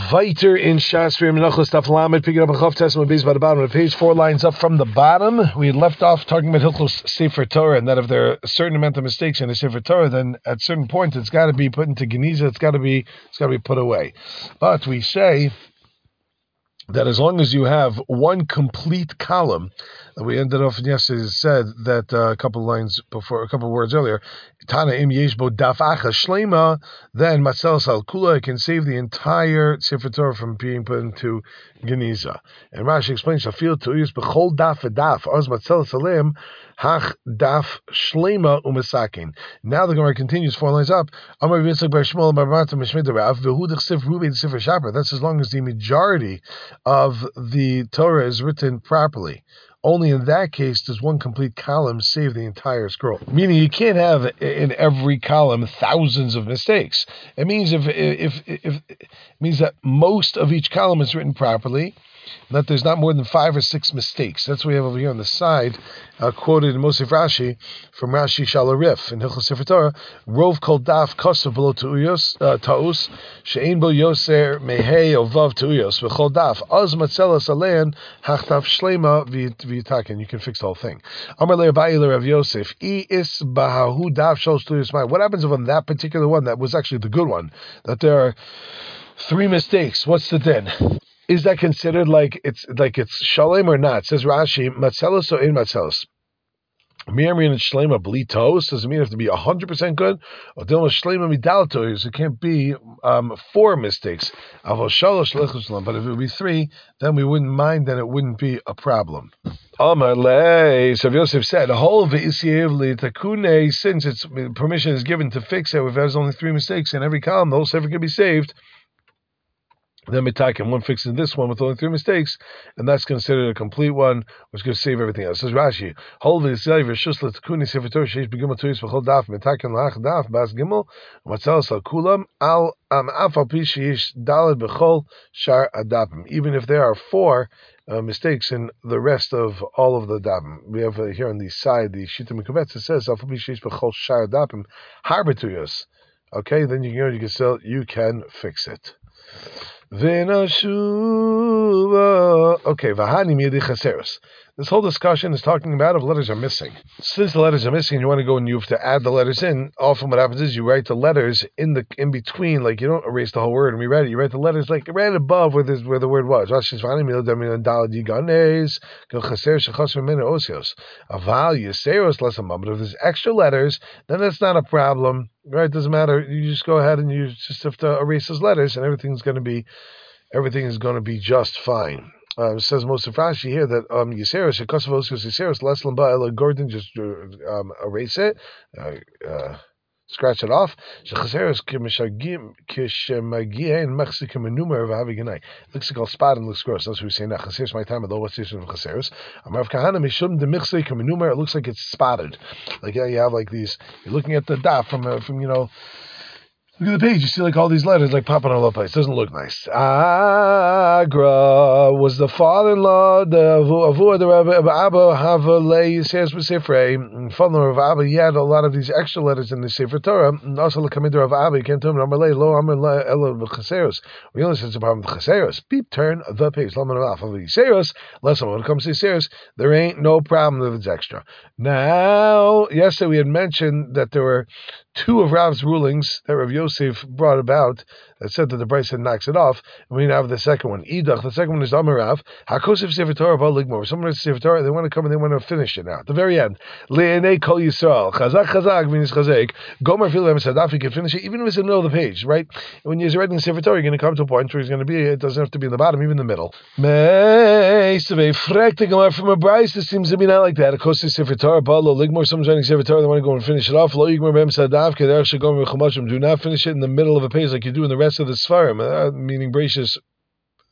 Weiter in Shas for Menachos Daf Lamed, picking up a Chav Testimony based by the bottom of the page, 4 lines up from the bottom. We had left off talking about Hilchos Sefer Torah, and that if there are a certain amount of mistakes in the Sefer Torah, then at certain point it's got to be put into Geniza, it's got to be put away. But we say that as long as you have one complete column, we ended off yesterday said that a couple lines before, a couple words earlier, Tana im yeshbo daf acha shlema, then Matzel Sal Kula can save the entire Sefer Torah from being put into Geniza. And Rashi explains, Shafil to use bechol daf v'daf, oz Matzel Salim, hach daf shlema umesakin. Now the Gemara continues 4 lines up. Amar Yitzchak bar Shmuel bar Marta mishmid rav v'hu d'chsev rubi d'sefer shaper. That's as long as the majority of the Torah is written properly. Only in that case does one complete column save the entire scroll. Meaning you can't have in every column thousands of mistakes. It means if it means that most of each column is written properly, that there's not more than 5 or 6 mistakes. That's what we have over here on the side, quoted in Mosif Rashi from Rashi Shalarif in Hilchos Sefer Torah. Rov kol daf kosav below taus she'ein bo yoser mehei ovav tuuyos v'chol daf az matzelas alein hachtaf shlema v'yitaken. You can fix the whole thing. Amar le'abayi le'Rav Yosef is bahahu daf shalosh tuuyos mai. What happens if on that particular one that was actually the good one, that there are 3 mistakes? What's the din? Is that considered like it's shalem or not? It says Rashi, matzelos or in matzelos. Miriam and shlema blitos doesn't mean it have to be 100% good. Or dilma shlema midalatos, it can't be 4 mistakes. But if it would be 3, then we wouldn't mind. Then it wouldn't be a problem. Amalei, so Yosef said, the whole of it takune, since its permission is given to fix it, if there's only 3 mistakes in every column, the whole sefer can be saved. Then mitaken, one fixes this one with only 3 mistakes, and that's considered a complete one, which is going to save everything else. Says Rashi, hold the v'shus l'tekuni sefer Torah sheish begimel tuyis v'chol daf mitaken lach daf bas gimel matzelos al kulam al af al pi sheish daled b'chol shar adapim. Even if there are 4 mistakes in the rest of all of the dapim. We have here on the side the Shita Mikuvetz, it says al pi sheish b'chol shar adapim harbe tuyos. Okay, then you can fix it. Okay, v'hani miyadi chaseros. This whole discussion is talking about if letters are missing. Since the letters are missing, you want to go and you have to add the letters in. Often what happens is you write the letters in between, like you don't erase the whole word and rewrite it. You write the letters like right above where the word was. Rashi's v'hani miyadi dalad yiganes gil chaseros shechas v'mena osios. Aval yiseros l'samam. But if there's extra letters, then that's not a problem. Right? It doesn't matter. You just go ahead and you just have to erase those letters, and everything is going to be just fine. It says Mosif Rashi here that Yiseros Shekosov Osios Yiseros Leslan Ba'ela Gordon just erase it, scratch it off. Shechaseros Kishemagien Mexican Menumer of Haviganai. Looks like all spot and looks gross. That's what we say now. Chaseros my time although what's this of Chaseros? Amarav Kahana Mishum the Mixik Menumer. It looks like it's spotted. Like you have like these. You're looking at the daf from look at the page. You see like all these letters like popping all over the place. Doesn't look nice. Agra was the father-in-law, the Avu the Rabbi Abba Havalei Yisrael B'Sifrei. Father of Abba, he had a lot of these extra letters in the Sefer Torah. And also the Kamidra of Abba, he came to him. Amalei Lo Amalei Elo B'Chaseros. We only said it's a problem with Chaseros. Beep, turn the page. Laman of Yiseros. Listen, when it comes to Yiseros, there ain't no problem if it's extra. Now, yesterday we had mentioned that there were 2 of Rav's rulings that Rav Yosef brought about that said that the Brisa knocks it off, and we now have the second one. Idach, the second one is Amarav. Hakosef Sefer Torah Ligmor. Someone has Sefer Torah, they want to come and they want to finish it now. At the very end. Le'enei Kol Yisrael. Chazak means Chazek. Gomer Filem Sadaf, you can finish it even if it's in the middle of the page, right? When you're writing Sefer Torah, you're going to come to a point where it's going to be, it doesn't have to be in the bottom, even in the middle. Me'esavei Frek, the Gemara from a Brisa, it seems to be not like that. Hakosef Sefer Torah Ligmor. Someone's writing Sefer Torah, they want to go and finish it off. Lo Yigmor Bem Sadaf. Do not finish it in the middle of a page like you do in the rest of the Sfarim, meaning Bereshis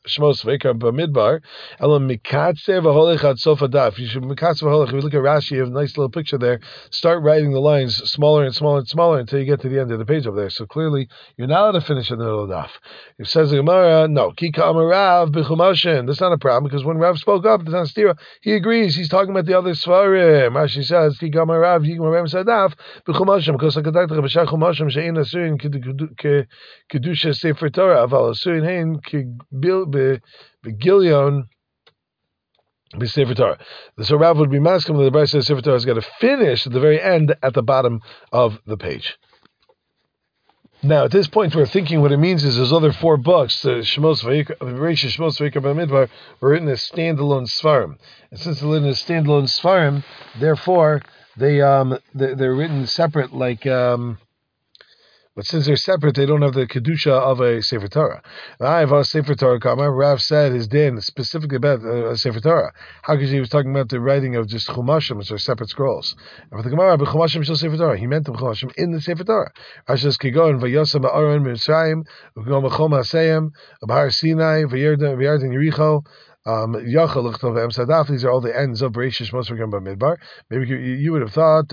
Shmos Veikar Bamidbar, Elam Mikatse v'holech ad sof adaf. You should Mikatse v'holech. If you look at Rashi, you have a nice little picture there. Start writing the lines smaller and smaller and smaller until you get to the end of the page over there. So clearly, you're not allowed to finish in the middle of the daf. It says the Gemara, no, Kika Amarav b'chumashin. That's not a problem because when Rav spoke up, the Stira, he agrees. He's talking about the other Svarim. Rashi says Kika Amarav Yigmarem Sadaf b'chumashin because Hakadatach b'shar chumashim she'in asurin kedusha sefer Torah aval asurin hein begilion. Sefer Torah. So Rav would be masking that the Brisa Sefer Torah has got to finish at the very end at the bottom of the page. Now, at this point, we're thinking what it means is those other 4 books, the Shmos Vayikra Bamidbar, were written as standalone Svarim. And since they're written as standalone Svarim, therefore, they're written separate, like... but since they're separate, they don't have the kedusha of a Sefer Torah. I have a Sefer Torah Kama. Rav said his din specifically about a Sefer Torah. How could he was talking about the writing of just chumashim, which are separate scrolls? And for the Gemara, b'chumashim shel Sefer Torah, he meant the chumashim in the Sefer Torah. Rashi says kigon vayosam ba'aron b'Mitzrayim u'gom b'chom ha'seyim b'Har Sinai v'yarden Yericho. These are all the ends of Bereishis Shmos Vayikra Bamidbar. Maybe you would have thought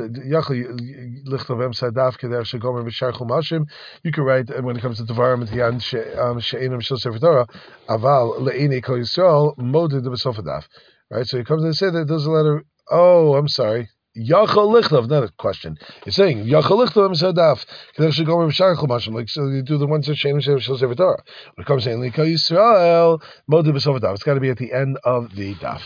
you could write when it comes to Devarim She'enim Shel Sefer Torah Aval Le'inei Kol Yisrael Moded B'Sof Hadaf. Right, so he comes and say that there's a letter. Oh, I'm sorry. Yachal Lichtov, not a question. It's saying Yachal Lichtov Sadaf. Like so, you do the ones that Shein Shel Sefer Torah. When it comes to Likal Yisrael, Modeh B'Sof Daf. It's got to be at the end of the daf.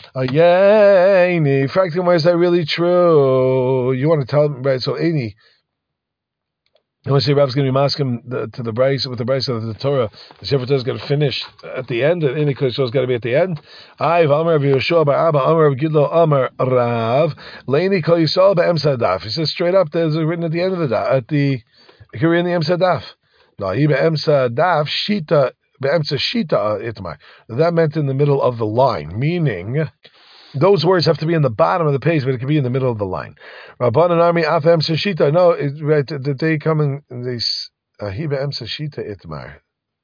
Yay, Fracting, why is that really true? You want to tell me, right? So, Aini. I want to say Rab's going to be masking to the Bryce with the Bryce of the Torah. The Sefer Torah is going to finish at the end. The Inni Kodesh is going to be at the end. I've Amar Yeshua Ba'Abba Amar Gidlo Amar Rav Leini Kol Yisrael Be'Emsa Daf. He says straight up. There's written at the end of the daf. At the here in the Emsa Daf. No, he Be'Emsa Daf Shita Be'Emsa Shita Itmar. That meant in the middle of the line, meaning. Those words have to be in the bottom of the page, but it can be in the middle of the line. Rabbanan Army Afem Sashita. No, right. That they come in this Hiba Em Sashita Itmar.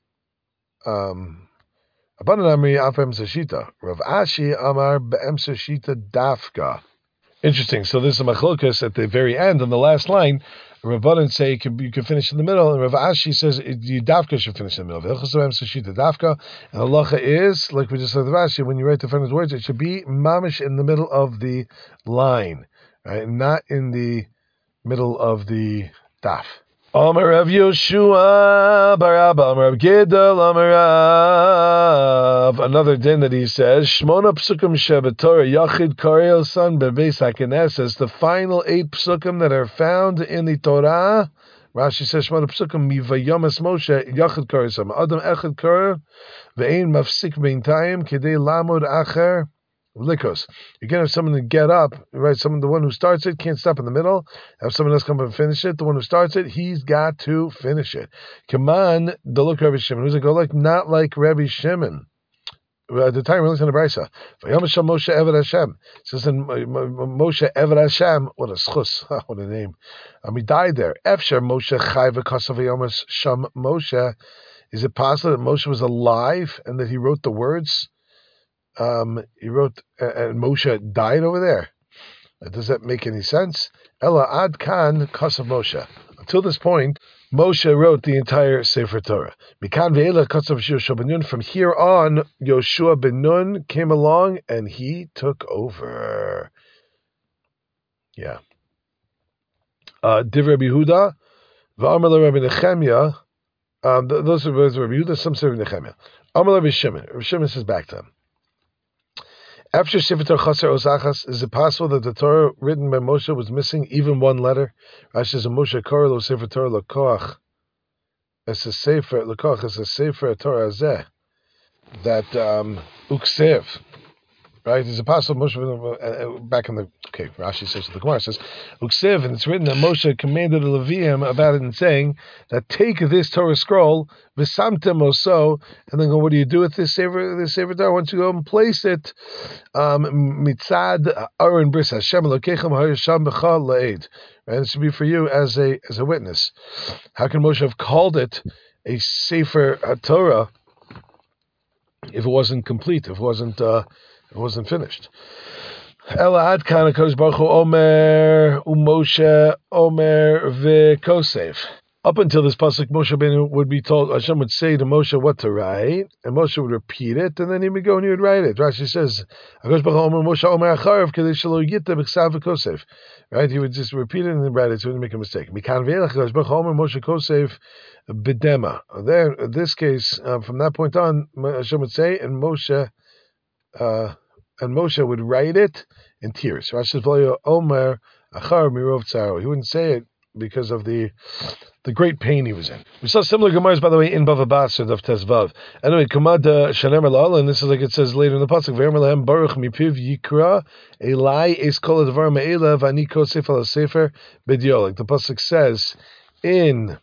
Rabbanan Army Afem Sashita. Rav Ashi Amar Be'em Sashita Dafka. Interesting. So this is a machlokas at the very end on the last line. Rabbanan say you can finish in the middle, and Rav Ashi says you dafka should finish in the middle. And halacha is, like we just said, Rav Ashi, when you write the front of the words, it should be mamish in the middle of the line, right? Not in the middle of the daf. Amar Rav Yoshua Barabba Amar Rav Gedal Amar Rav. Another din that he says Shmona Psukim Shebetorah Yachid Karel Son Bebeis HaKnesses. The final 8 psukim that are found in the Torah. Rashi says Shmona Psukim Mivayomas Moshe Yachid Karel Son Adam Echad Karel Ve'ein Mafsik Beintayim Kedei Lamod Acher. Likos. You can have someone to get up, right? Someone, the one who starts it, can't stop in the middle. Have someone else come up and finish it. The one who starts it, he's got to finish it. Come on, the look Rabbi Shimon. Who's it go like? Not like Rabbi Shimon. At the time, we're looking at Brisa. Vayamashal Moshe Eved Hashem. It says in Moshe Eved Hashem. What a schus. What a name. He died there. Efsher Moshe Chai v'Kasav Vayamas Sham Moshe. Is it possible that Moshe was alive and that he wrote the words? He wrote, and Moshe died over there. Does that make any sense? Ella ad kan kasav Moshe. Until this point, Moshe wrote the entire Sefer Torah. Mikan ve'ela kasav Yoshua ben Nun. From here on, Yoshua ben Nun came along and he took over. Yeah. Div Rabbi Yehuda, v'amar Rabbi Nechemia. Those are words of Rabbi Yehuda. Some say Rabbi Nechemia. Amar Rabbi Shimon. Rabbi Shimon says back to him. After Sefer Torah Chaser Osachas, is it possible that the Torah written by Moshe was missing even one letter? Rashi says, Moshe Korah lo Sefer Torah Lekoach. It's a Sefer Lekoach. It's a Sefer Torah Zeh that Uksev. Right? Is it possible Moshe back in the Rashi says the Gemara says Uksev, and it's written that Moshe commanded the Leviim about it and saying that take this Torah scroll, v'samtem oso, and then go, what do you do with this Sefer Torah? Once you go and place it, mitzad Aaron bris Hashem Elokechem ha'yisham b'cha la'ed. And it should be for you as a witness. How can Moshe have called it a Sefer Torah if it wasn't complete, if it wasn't finished. Ela ad kan HaKadosh Baruch Hu Omer uMoshe Omer v'Kosev. Up until this pasuk, Moshe Rabbeinu would be told, Hashem would say to Moshe what to write, and Moshe would repeat it, and then he would go and he would write it. Rashi says, HaKadosh Baruch Hu Omer Moshe Omer Acharav Kedei Shelo Yita B'Ksav v'Kosev. Right? He would just repeat it and then write it so he wouldn't make a mistake. Mikan ve'elach HaKadosh Baruch Hu Omer Moshe Kosev B'Dema. There, in this case, from that point on, Hashem would say, and Moshe would write it in tears. Rashi says, Omer Acharav Mirov Tzaro. He wouldn't say it because of the great pain he was in. We saw similar Gemaras, by the way, in Bava Basra of Tezvav. Anyway, Kamad Shanem Elal, and this is like it says later in the pasuk, Ve'emer lehem Baruch mipiv yikra Elai es kol advar me'ela v'ani kosef al sefer b'dio. Like the pasuk says in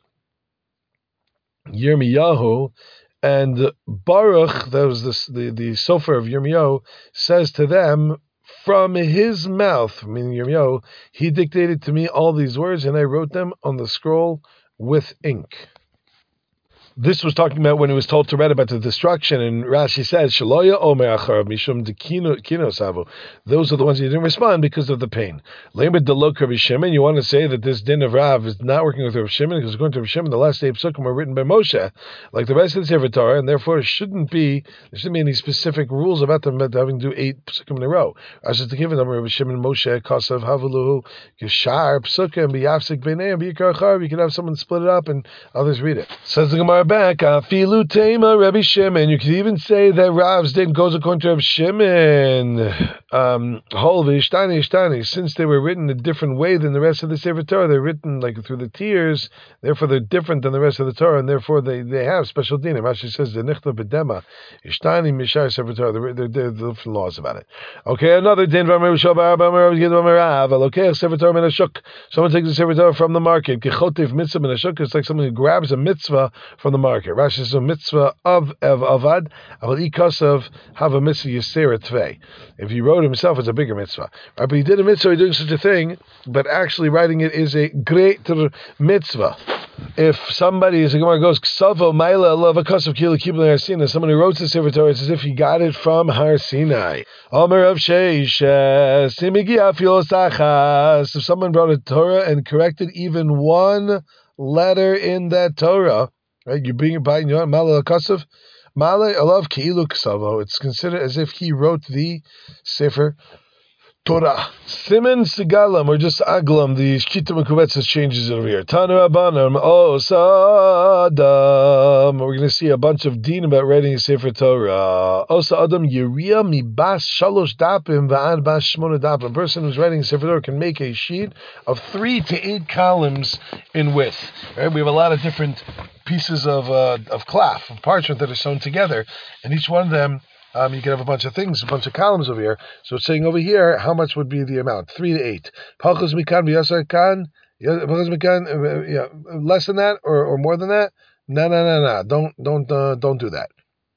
Yirmiyahu, and Baruch, that was the Sofer of Yirmiyahu, says to them, from his mouth, meaning Yirmiyahu, he dictated to me all these words, and I wrote them on the scroll with ink. This was talking about when he was told to write about the destruction, and Rashi says, Shaloya Omer Acharav Mishum Dekino Savu. Those are the ones who didn't respond because of the pain. Lamed Delok Rabbi Shimon, you want to say that this din of Rav is not working with Rabbi Shimon, because according to Rabbi Shimon, the last day of Psukim were written by Moshe, like the rest of the Sefer Torah, and therefore there shouldn't be any specific rules about them about having to do 8 Psukim in a row. Rashi says to give them Rabbi Shimon Moshe Kasav Havuluhu Yeshar Psukim B'Yafsik B'Nei B'Yikar Acharav. You could have someone split it up and others read it. Says the Gemara back, Afilu Tema Rabbi Shimon. You could even say that Rav's din goes according to Rabbi Shimon. Since they were written a different way than the rest of the Sefer Torah, they're written like through the tiers, therefore they're different than the rest of the Torah, and therefore they have special din. Rashi says the Nichta B'Dema Ishtani Mishar Sefer Torah. There are different laws about it. Okay, another din. Someone takes a Sefer Torah from the market. It's like someone who grabs a mitzvah from the market. Rashi says a mitzvah of avad, aval ikasav have a mitzvah yisera tvei. If he wrote himself, it's a bigger mitzvah. Right? But he did a mitzvah, he's doing such a thing, but actually writing it is a greater mitzvah. If somebody, as the Gemara goes, Ksavo Maila Lava Kasav Kila Kibla Har Sinai, someone who wrote the Sefer Torah, it's as if he got it from Har Sinai. Omer of Sheish, Simigi Afios Achas. If someone brought a Torah and corrected even one letter in that Torah, right? You bring it by and you want Mala Kasav. Mala Alav Keilu Ksavo. It's considered as if he wrote the Sefer Torah. Simen Sigalam, or just Aglam, the Shkita Mekubetzes changes it over here. Tanu Abanam, Osa-Adam. We're going to see a bunch of din about writing a Sefer Torah. Osa-Adam, Yeria Mibas Shalosh Dapim Va'ad Bas Shmona Dapim. A person who's writing a Sefer Torah can make a sheet of 3 to 8 columns in width. Right? We have a lot of different pieces of cloth, of parchment that are sewn together, and each one of them, you can have a bunch of things, a bunch of columns over here. So it's saying over here, how much would be the amount? 3 to 8. Palchos mikan v'yasar kan. Less than that or more than that? No. Don't do that.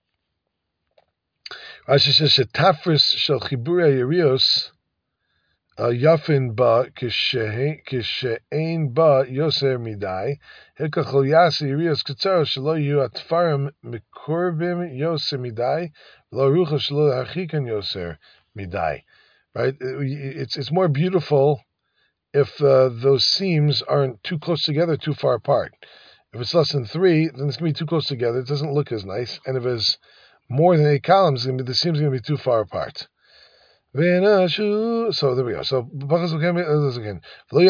Rashi says shetafris shel chibura yerios yafin ba kishein ba yoser midai hikachol yasi yerios katzaro shelo yu atfarim mikurbim yoser midai. Right? It's more beautiful if those seams aren't too close together, too far apart. If it's less than 3, then it's going to be too close together. It doesn't look as nice. And if it's more than 8 columns, the seams are going to be too far apart. So there we go. So again,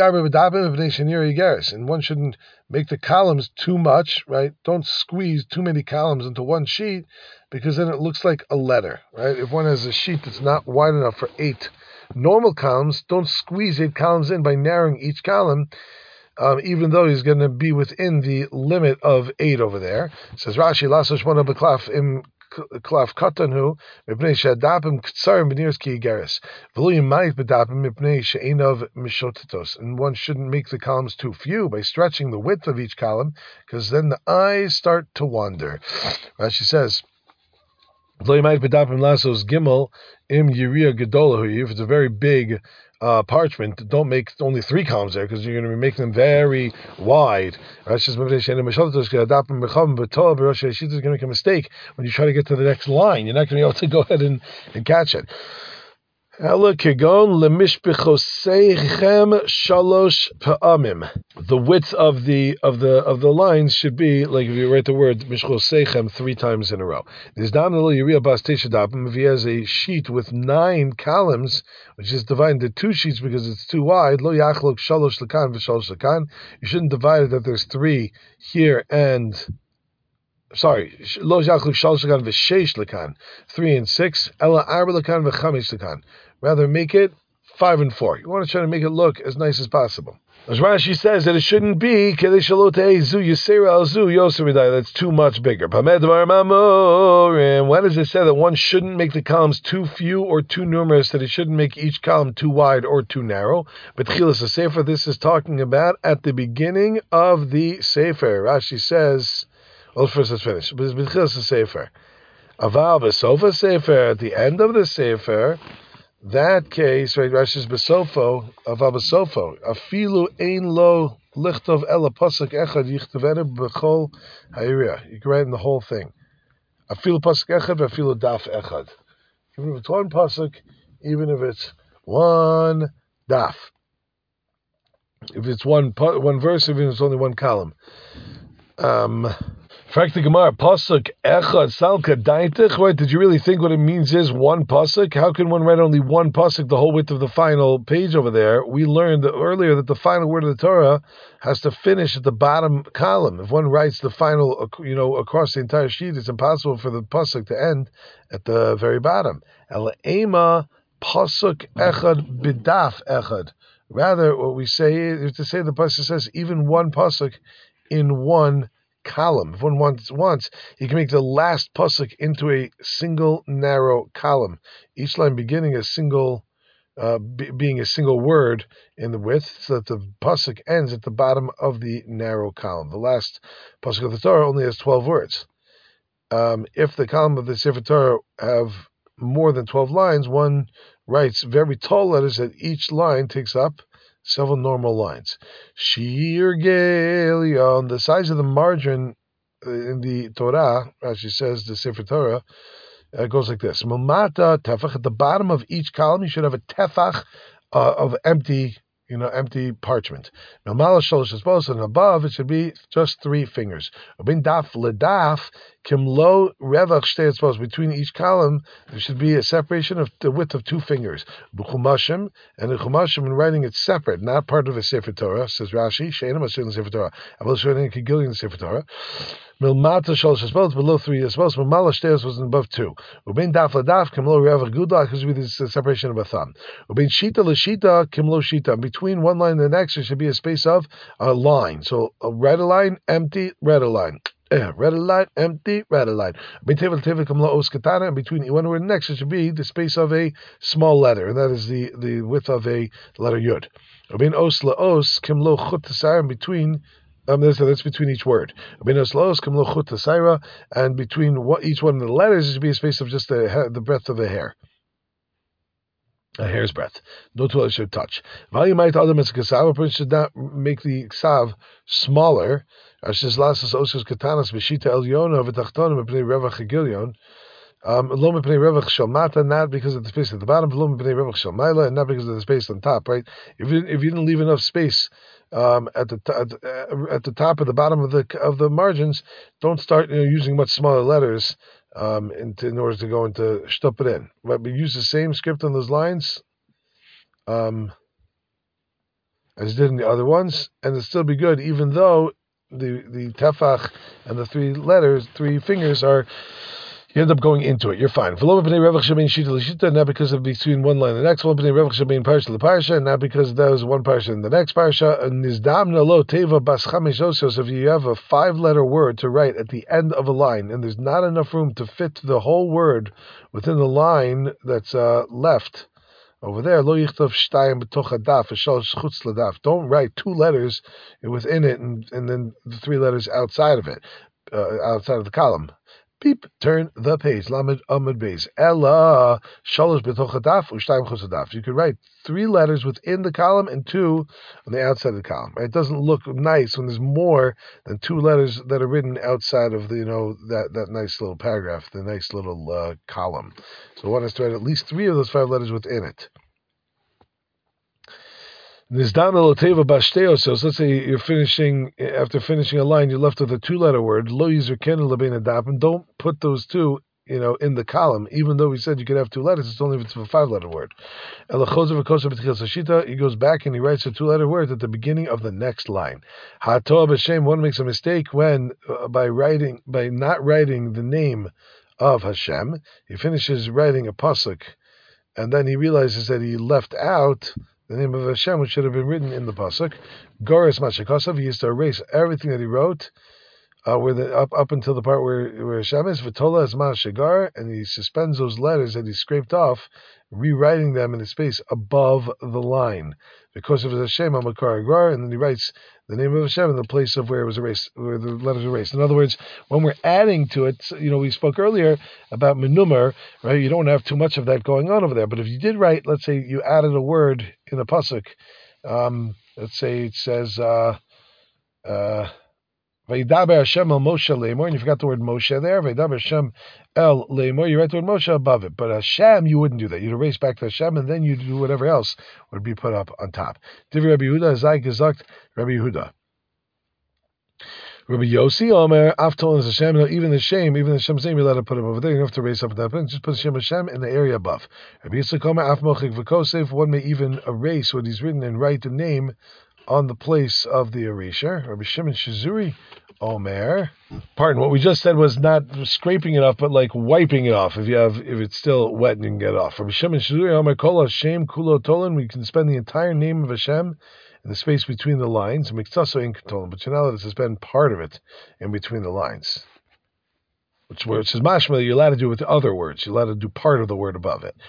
and one shouldn't make the columns too much, right? Don't squeeze too many columns into one sheet, because then it looks like a letter, right? If one has a sheet that's not wide enough for 8 normal columns, don't squeeze 8 columns in by narrowing each column, even though he's going to be within the limit of 8 over there. It says Rashi, Lasosh Mona Beklaf im Klaf Katanu, Mipnei Shadapim Ktsarim Benirs Ki Igeris. Volume Mayit Bedapim Mipnei She'enov Mishotetos. And one shouldn't make the columns too few by stretching the width of each column, because then the eyes start to wander. Rashi says, Lo might bedapim lasos gimel im yiria gedolah. If it's a very big parchment, don't make only 3 columns there because you're going to be making them very wide. It's going to make a mistake when you try to get to the next line. You're not going to be able to go ahead and catch it. The width of the lines should be like if you write the word mishchosechem 3 times in a row. If he has a sheet with 9 columns, which is divided into 2 sheets because it's too wide, you shouldn't divide it that there's 3 here and lo yachlik shalosh lekan v'sheish lekan, 3 and 6, ela arba lekan v'chamesh lekan. Rather, make it 5 and 4. You want to try to make it look as nice as possible. As Rashi says that it shouldn't be that's too much bigger. When does it say that one shouldn't make the columns too few or too numerous, that it shouldn't make each column too wide or too narrow? But Chilas Sefer, this is talking about at the beginning of the Sefer. Rashi says, well, first let's finish. But Chilas Sefer. Aval Besofa Sefer, at the end of the Sefer, that case, right? Rashi's besofo of abesofo. Afilu ein lo lichtov ela pasuk echad yichtavenu b'chol ha'iriyah. You can write in the whole thing. Afilu pasuk echad, afilu daf echad. Even if it's one pasuk, even if it's one daf. If it's one verse, even if it's only one column. Fact the Gemara, pasuk echad salka daitich. Right? Did you really think what it means is one pasuk? How can one write only one pasuk the whole width of the final page over there? We learned earlier that the final word of the Torah has to finish at the bottom column. If one writes the final, across the entire sheet, it's impossible for the pasuk to end at the very bottom. Ela ema pasuk echad bidaf echad. Rather, what we say is to say the pasuk says even one pasuk in one column. If one wants, you can make the last pasuk into a single narrow column. Each line beginning a single, being a single word in the width, so that the pasuk ends at the bottom of the narrow column. The last pasuk of the Torah only has 12 words. If the column of the Sefer Torah have more than 12 lines, one writes very tall letters that each line takes up several normal lines. Shir Gelion, the size of the margin in the Torah, Rashi says, the Sefer Torah, goes like this. Mamata tefach, at the bottom of each column, you should have a tefach of empty parchment. Mamala shalosh esbos, and above it should be just 3 fingers. Ubin daf ledaf kimlo revach shtei esbos, between each column there should be a separation of the width of 2 fingers. B'chumashim, and the chumashim in writing it's separate, not part of a Sefer Torah, says Rashi. She'enim asur in the Sefer Torah, aval she'enim kigil in the Sefer Torah. Milmata shalosh esbos, below 3 esbos. Mamala shtei esbos, above 2. Ubin daf ledaf kimlo revach guda, because with this separation of a thumb. Ubin shita l'shita kimlo shita, between one line and the next there should be a space of a line. So a red line, empty, red line. Red line, empty, red line. And between one word and the next, it should be the space of a small letter, and that is the width of a letter yud. And between that's between each word. And between each one of the letters, it should be a space of just the breadth of a hair. A hair's breadth. No tool should touch. Value might adam as a person should not make the ksav smaller. Ashes lasas osus katanas b'shita elyon v'tachtonim b'pnei revach chigilion. Lo mepnei revach shalmata, not because of the space at the bottom. Lo mepnei revach shalmaila, and not because of the space on top. Right? If you didn't leave enough space at the top of the bottom of the margins, don't start using much smaller letters. In order to go into shtup it in. But we use the same script on those lines as did in the other ones, and it'll still be good, even though the tefach and the 3 fingers you end up going into it. You're fine. Not because of between one line and the next one, and not because there was one parsha in the next parsha. So if you have a 5-letter word to write at the end of a line, and there's not enough room to fit the whole word within the line that's left over there, don't write 2 letters within it and then the 3 letters outside of it, outside of the column. Beep, turn the page. Lamed Amud Beis. Ella Shalosh B'toch Hadaf U'Shtayim Chutz Hadaf. You could write 3 letters within the column and 2 on the outside of the column. Right? It doesn't look nice when there's more than 2 letters that are written outside of the that nice little paragraph, the nice little column. So one has to write at least 3 of those 5 letters within it. So let's say you're after finishing a line, you're left with a 2-letter word. Lo yizrken lebein hadapim. Don't put those 2, in the column. Even though we said you could have 2 letters, it's only if it's a 5-letter word. He goes back and he writes a 2-letter word at the beginning of the next line. One makes a mistake when by not writing the name of Hashem. He finishes writing a pasuk, and then he realizes that he left out the name of Hashem, which should have been written in the pasuk. Goris Mashakasav, he used to erase everything that he wrote, up until the part where Hashem is. V'tola es Mashagar, and he suspends those letters that he scraped off, rewriting them in a space above the line. Because of Hashem, Amakar Agrar, and then he writes the name of Hashem in the place of where it was erased, where the letters were erased. In other words, when we're adding to it, we spoke earlier about menumar, right? You don't have too much of that going on over there. But if you did write, let's say you added a word in a pasuk, let's say it says, Vaydaber Hashem el Moshe leimor, and you forgot the word Moshe there. Vaydaber Hashem el leimor, you write the word Moshe above it. But Hashem, you wouldn't do that. You'd erase back to Hashem, and then you'd do whatever else would be put up on top. Divrei Rabbi Yehuda, Zay Gezakt, Rabbi Yehuda. Rabbi Yossi, Omer, Aftol is Hashem. No, even the Shem's name, you're allowed to put him over there. You don't have to erase up that. Just put Hashem in the area above. Rabbi Yitzchak, Omer, Af Mochik V'Kosef. One may even erase what he's written and write the name on the place of the erasure. Rabbi Shimon Shizuri, Omer. Pardon, what we just said was not scraping it off, but like wiping it off. If it's still wet and you can get it off. Rabbi Shimon Shizuri, Omer, Kol Hashem Kulo Tolan. We can spend the entire name of Hashem in the space between the lines. Miktaso in Tolan, but you're not allowed to spend part of it in between the lines. Which is mashma, you're allowed to do with the other words. You're allowed to do part of the word above it.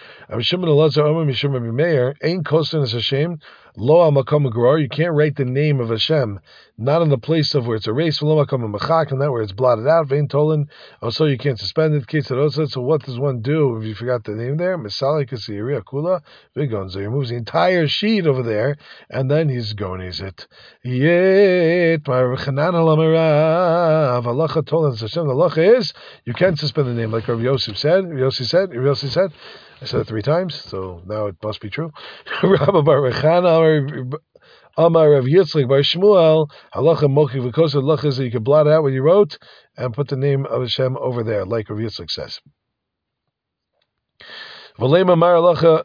Ain't kostin is Hashem. Lo amakom agror. You can't write the name of Hashem, not in the place of where it's erased. Lo amakom machak, and that where it's blotted out. Vein tolen. Also, you can't suspend it. So what does one do if you forgot the name there? Misali kasiri akula vigonzo. He moves the entire sheet over there, and then he's gonies it. Yet my rechanan alamarav halacha tolen Hashem. The halacha is you can suspend the name, like Rabbi Yossi said. I said it 3 times, so now it must be true. Rabbi Bar Rechana, Amar Rav Yitzchak Bar Shmuel, halacha mochi v'kosa. Halacha is that you can blot out what you wrote and put the name of Hashem over there, like Rav Yitzchak says. V'leima mar halacha,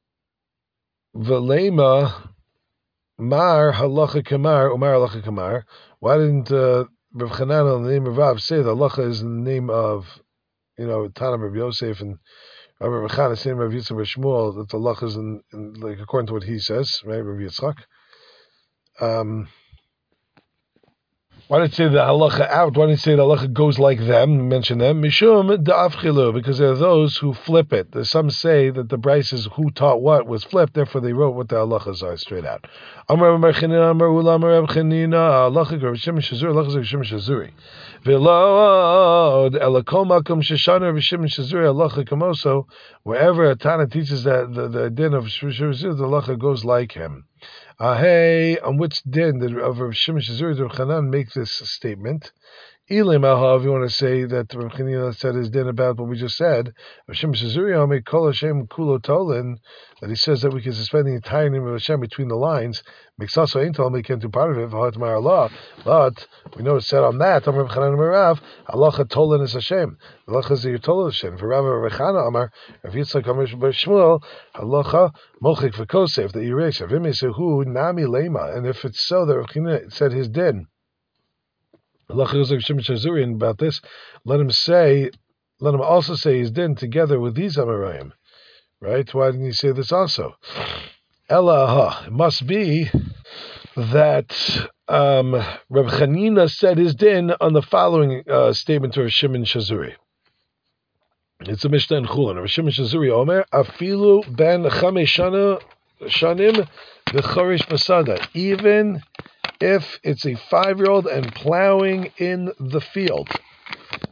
v'leima mar halacha kamar, umar halacha kamar. Why didn't Rav Chanana, the name of Rav, say the halacha is in the name of, Tanam Rabbi Yosef and Rabbi Rechana, same Rabbi Yitzchak Bar Shmuel, that the halacha is in like according to what he says, right? Rabbi Yitzchak. Why did it say the halacha out? Why did it say the halacha goes like them? Mention them. Mishum da'afchilu, because there are those who flip it. Some say that the brises who taught what was flipped, therefore they wrote what the halachas are straight out. Amar Rabbi Chanina, Amar Ula, Amar Rabbi Chanina, halacha Rabbi Shimon Shazuri, halacha Rabbi Shimon Shazuri. V'lo elakol makom sheshana Rabbi Shimon Shazuri, halacha kamoso. Wherever a Tana teaches that the din of Shazuri, the halacha goes like him. On which din of Rav Shimon Shazuri Rav Chanan make this statement? Ilim Aha, if you want to say that Rav Chanina said his din about what we just said, Rav Shimon Shazuri Amei Kol Hashem Kulo Tolen, that he says that we can suspend the entire name of Hashem between the lines. Makes also ain't told me can't do part of it. But we know it's said on that. Rav Chanan Merav Halacha Tolen is Hashem. Halacha is your Tolen Hashem. For Rav Rechana Amar Rav Yitzchak Amar Shmuel Halacha Mochik v'Kosef that you erase. Avim Sehu Nami Lema, and if it's so that Rav Chanina said his din. Allah goes like Shimon Shazurian about this. Let him also say his din together with these Amarayim. Right? Why didn't he say this also? Ella, it must be that Reb Chanina said his din on the following statement to Rav Shimon Shazuri. It's a Mishnah in Chulin. Rav Shimon Shazuri Omer, Afilu ben Chamei shanim v'chorish basada. Even if it's a 5-year-old and plowing in the field.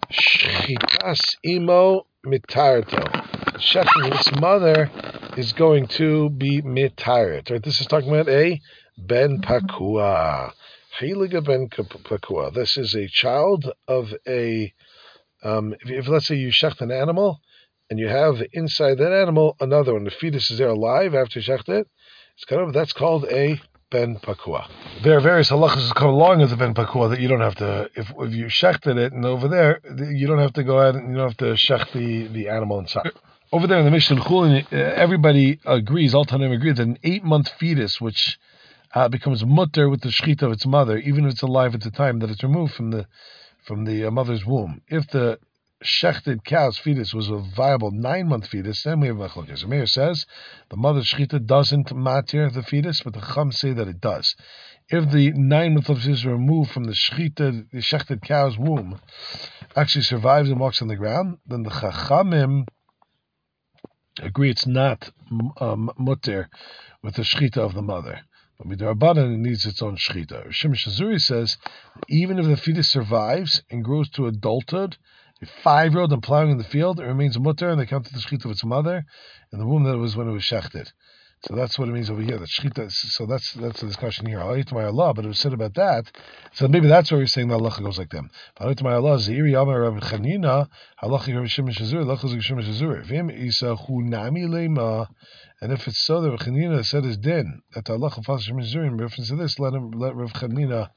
Shchitas imo mitarto. Shechting its mother is going to be mitaret. Right? This is talking about a ben pakua. Hiliga ben pakua. This is a child of a. If let's say you shecht an animal, and you have inside that animal another one, the fetus is there alive after you shecht it. That's called a ben pakua. There are various halachas that come along with the ben pakua that you don't have to, if you shechted it, and over there, you don't have to go ahead and you don't have to shecht the animal inside. Over there in the Mishnah Chulin, everybody agrees, all Tanaim agree, that an 8-month fetus, which becomes mutter with the shechita of its mother, even if it's alive at the time that it's removed from the mother's womb. If the shechted cow's fetus was a viable 9-month fetus, then we have machlokes. The Meir says the mother's shechita doesn't matter the fetus, but the Chum say that it does. If the 9-month fetus is removed from the shechted cow's womb, actually survives and walks on the ground, then the Chachamim agree it's not mutter with the shechita of the mother. But midrabanan, it needs its own shechita. Shemesh Azuri says even if the fetus survives and grows to adulthood, a 5-year-old and plowing in the field, it remains mutter, and they count the shechita of its mother in the womb that it was when it was shechted. So that's what it means over here. That shechita. So that's the discussion here. I'll eat my Allah, but it was said about that. So maybe that's where we're saying that halacha goes like them. I'll eat my Allah. Zeiri Amar Rav Chanina halacha Rav Shemesh Azuri. Halacha Rav Shemesh Azuri. V'im isa hunami lema. And if it's so that Rav Chanina said his din that the halacha follows Shemesh Azuri in reference to this, let Rav Chanina,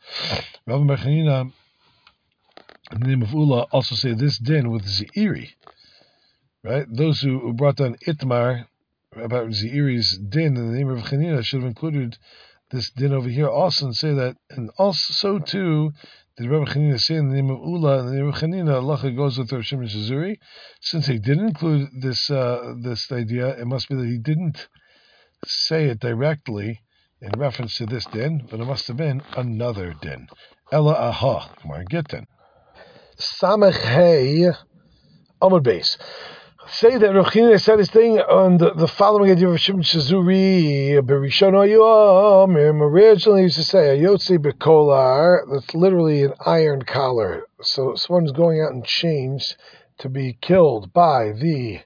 in the name of Ula, also say this din with Zeiri, right? Those who brought down Itmar about Zeiri's din in the name of Chanina should have included this din over here also and say that, and also too did Rabbi Chanina say in the name of Ula and the name of Chanina, Allah goes with Rav Shemesh Azuri. Since he didn't include this idea, it must be that he didn't say it directly in reference to this din, but it must have been another din. Ella aha, come on, get then. Samech Hey Amud Beis. Say that Rav Chanina said his thing on the following idea of Shemesh Azuri. Berishon Hayom originally used to say a Yotzi Bekolar. That's literally an iron collar. So someone's going out in chains to be killed by the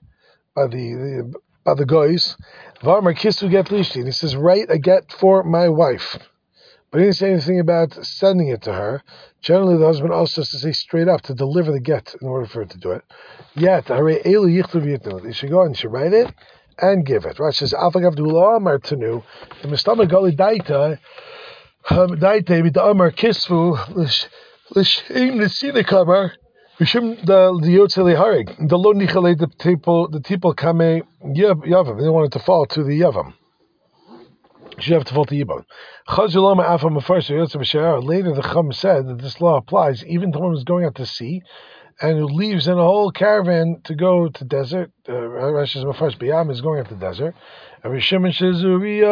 goys. Varmar Kisu Get Lishti. And he says, write a get for my wife. But he didn't say anything about sending it to her. Generally, the husband also has to say straight up to deliver the get in order for her to do it. Yet, they should go and should write it and give it. Rashi says, Afagav Dula Amar Tanu, the Mistama Gali Daita, Daita, with the Amar Kisfu, Lishim, the Sina Kamar, Vishim, the Yotzeli Harig, the Lo Nichale, the Tipol Kame Yavam. They wanted to fall to the Yavam. You have to fall to Yibon. Later, the Chum said that this law applies even to one who's going out to sea and who leaves in a whole caravan to go to desert. Rashi's Mefarish Biyam is going out to desert. And Rishim Shizuri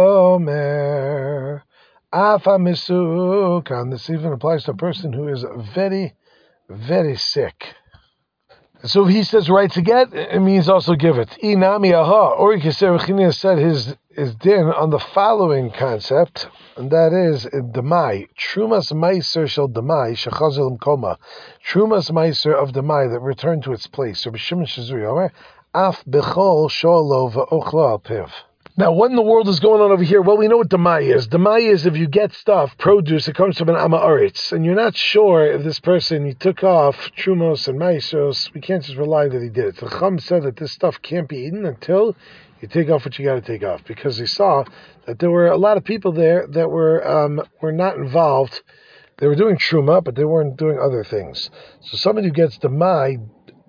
Omer Afa Misukan. This even applies to a person who is very, very sick. So if he says right to get, it means also give it. Inami aha. Or you can say Rav Chanina said his din on the following concept, and that is demai. Trumas meiser shel demai shechazel koma. Trumas meiser of demai that returned to its place. So b'shimon shizuri omer af bechol sholo va'ochla al piv. Now, what in the world is going on over here? Well, we know what demai is. Demai is if you get stuff, produce, it comes from an amaretz, and you're not sure if this person, he took off trumos and maisos, we can't just rely that he did it. The Chum said that this stuff can't be eaten until you take off what you got to take off, because they saw that there were a lot of people there that were not involved. They were doing truma, but they weren't doing other things. So somebody who gets demai,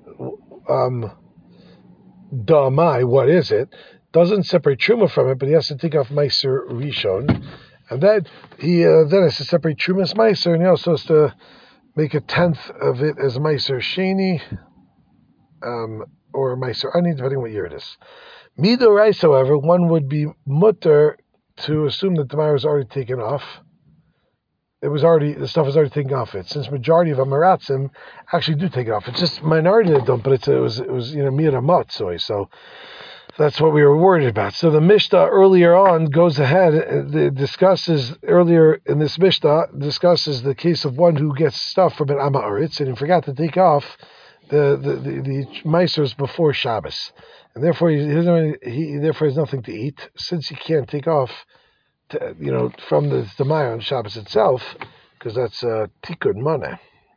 what is it? Doesn't separate truma from it, but he has to take off meiser rishon, and then he then has to separate trumas meiser, and he also has to make a tenth of it as meiser sheni, or meiser ani, depending on what year it is. Midorais, however, one would be mutter to assume that the meiser was already taken off. The stuff is already taken off it. Since majority of Amaratzim actually do take it off. It's just minority that don't, but it was mira matzoi, so that's what we were worried about. So the Mishnah earlier on goes ahead, discusses the case of one who gets stuff from an Amaretz and he forgot to take off the Meiser is before Shabbos, and therefore he therefore has nothing to eat since he can't take off, from the Demai on Shabbos itself, because that's Tikkun Moneh.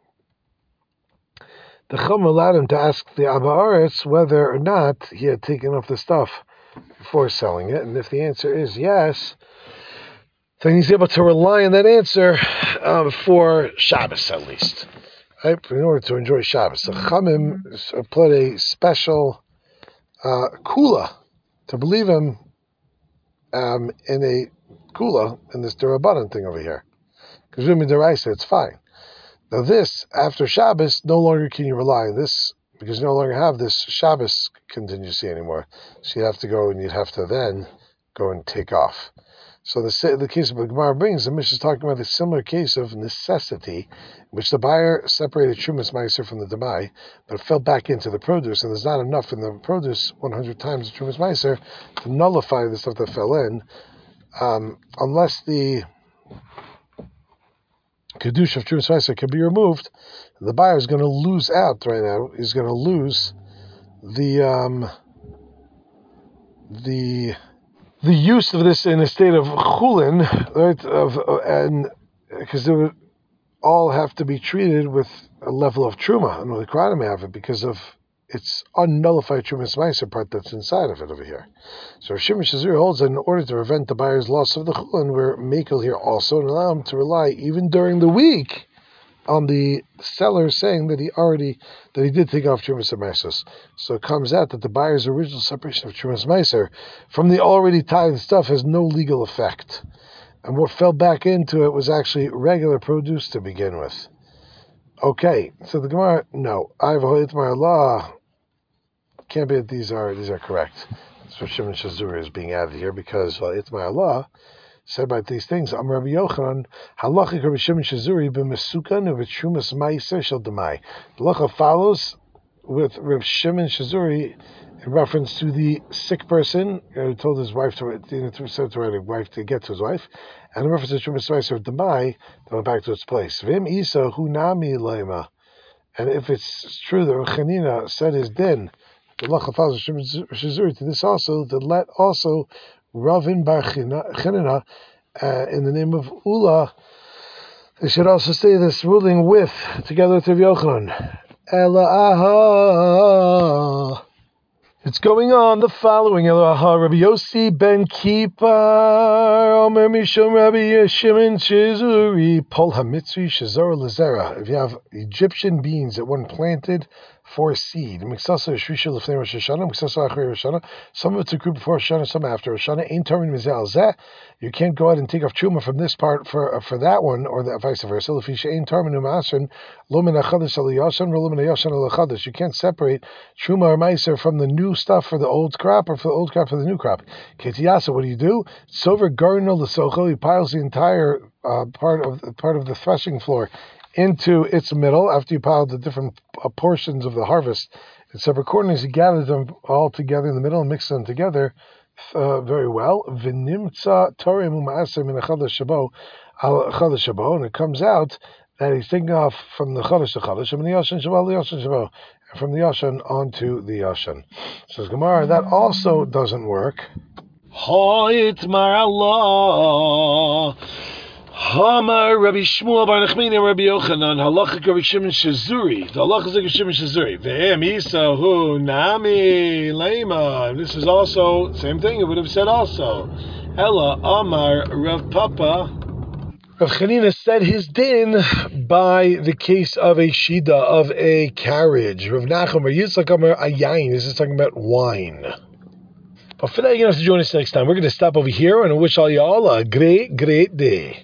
The Chum allowed him to ask the Abba Aretz whether or not he had taken off the stuff before selling it, and if the answer is yes, then he's able to rely on that answer for Shabbos at least, right? In order to enjoy Shabbos. The Chamim put a special kula to believe him in a kula in this Durabanan thing over here. Because Rumi Deraisa, it's fine. Now this, after Shabbos, no longer can you rely on this, because you no longer have this Shabbos contingency anymore. So you'd have to go and you'd have to then go and take off. So the case of the Gemara brings, the Mishnah is talking about a similar case of necessity, in which the buyer separated Trumas Meiser from the Demai, but it fell back into the produce, and there's not enough in the produce, 100 times the Trumas Meiser, to nullify the stuff that fell in, unless the Kedusha of Trumas Meiser can be removed. The buyer is going to lose out right now. He's going to lose the use of this in a state of chulin, right? And because they would all have to be treated with a level of truma, and the Kohanim have it because of its unnullified Trumas Meiser part that's inside of it over here. So Shimon Shazir holds that in order to prevent the buyer's loss of the chulin, we're makel here also and allow him to rely even during the week on the seller saying that he did take off Trumas Meiser. So it comes out that the buyer's original separation of Trumas Meiser from the already tied stuff has no legal effect. And what fell back into it was actually regular produce to begin with. Okay, so the Gemara, no, I've heard my law. Can't be that these are correct. So Shimon Shazuri is being added here because Itmai Allah said about these things. I'm Rabbi Yochanan, halachic Rabbi Shimon Shazuri b'mesukan v'trumas ma'aser shel demai. The halacha follows with Rabbi Shimon Shazuri in reference to the sick person who told his wife to get to his wife, and in reference to trumas ma'aser of demai that went back to its place. V'im isa hu nami leima. And if it's true that Chanina said his din, the halacha follows Shimon Shazuri to this also, that let also Ravin Bar Chanina, in the name of Ula, they should also say this ruling together with Rav Yochanan. Ela aha. It's going on the following. Ela aha. Rabbi Yossi ben Kippar, Omer Mishum Rabbi Shimon Shazuri, Pol Hamitzri Shazor Lazera. If you have Egyptian beans that one planted for seed, some of it's a group before Rosh Hashanah, some after Rosh Hashanah. Ain't Tormin Mizel Zeh. You can't go ahead and take off truma from this part for that one, or the vice versa. You can't separate truma or meiser from the new stuff for the old crop, or for the old crop for the new crop. Ketiyasa, what do? Sover garnel the socho. He piles the entire part of the threshing floor into its middle after you piled the different portions of the harvest in separate corners. He gathers them all together in the middle and mixes them together very well. V'nimtza torim u'ma'aser min ha'chadash shabo al chadash shabo, and it comes out that he's taking off from the chadash to chadash, and the yashan shabo the yashan shabo, and from the yashan onto the yashan. Says Gemara, that also doesn't work. Ha'itmar Allah. Hamar Rabbi Shmuel Bar Nachmani Rabbi Yochanan halachic Rabbi Shimon Shazuri. The halachic is Rabbi Shimon Shazuri. Ve'em isa hu nami leima. And this is also same thing. It would have said also. Ella Amar Rav Papa. Rav Chanina said his din by the case of a shida, of a carriage. Rav Nachum Yitzchak Amar ayayin. This is talking about wine. But for that, you're going to have to join us next time. We're going to stop over here and I wish all y'all a great day.